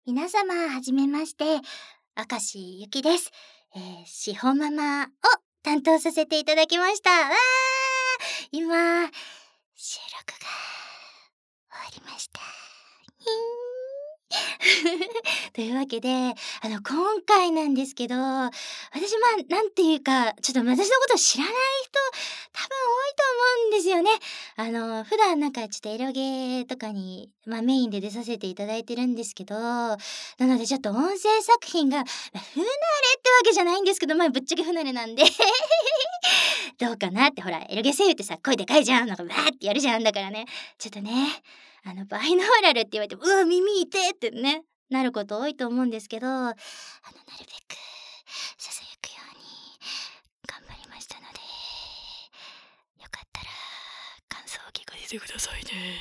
皆様はじめまして、明石ゆきです。しほママを担当させていただきました。今、収録が終わりました。というわけで、今回なんですけど、私なんていうか、ちょっと私のこと知らない人、多分多いと思うんですよね。普段なんかちょっとエロゲーとかに、メインで出させていただいてるんですけど、なのでちょっと音声作品が、不慣れってわけじゃないんですけど、ぶっちゃけ不慣れなんでどうかなって、ほら、エロゲ声優ってさ、声でかいじゃん、なんかバーってやるじゃん、だからね、ちょっとね、バイノーラルって言われても、うわ、耳痛えってね、なること多いと思うんですけど、なるべくささやくように頑張りましたので、よかったら感想を聞かせてくださいね。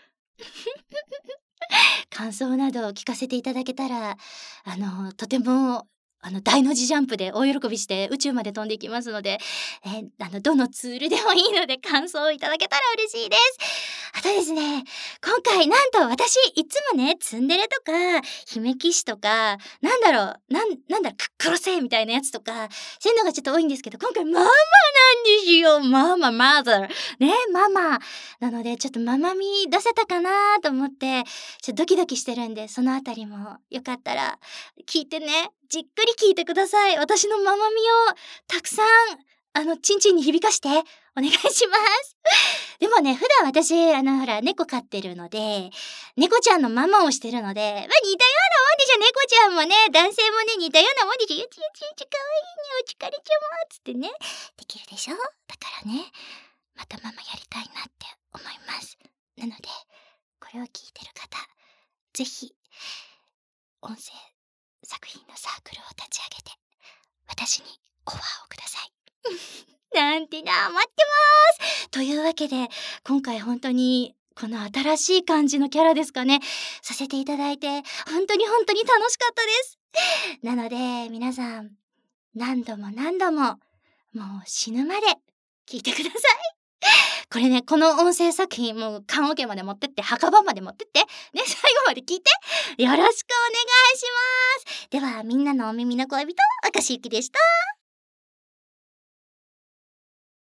感想などを聞かせていただけたら、とても、大の字ジャンプで大喜びして宇宙まで飛んでいきますので、どのツールでもいいので感想をいただけたら嬉しいです。あとですね、今回なんと私いつもね、ツンデレとか、姫騎士とか、黒せみたいなやつとか、そういうのがちょっと多いんですけど、今回ママなんですよ。マザー。ね、ママ。なので、ちょっとママみ出せたかなと思って、ちょっとドキドキしてるんで、そのあたりもよかったら聞いてね。じっくり聞いてください。私のママみをたくさん、チンチンに響かしてお願いします。でもね、普段私、ほら、猫飼ってるので、猫ちゃんのママをしてるので、似たようなもんでしょ、猫ちゃんもね、男性もね、似たようなもんでしょ、よちよちよち、かわいいね、お疲れちゃま、つってね、できるでしょ。だからね、またママやりたいなって思います。なので、これを聞いてる方、ぜひ、音声作品のサークルを立ち上げて、私にオファーをください。なんてな、待ってます。というわけで、今回本当にこの新しい感じのキャラですかね、させていただいて、本当に楽しかったです。なので、皆さん、何度も何度も、もう死ぬまで聞いてください。これね、この音声作品、もう棺桶まで持ってって、墓場まで持ってって、ね、最後まで聞いて、よろしくお願いします。では、みんなのお耳の恋人、明石ゆきでした。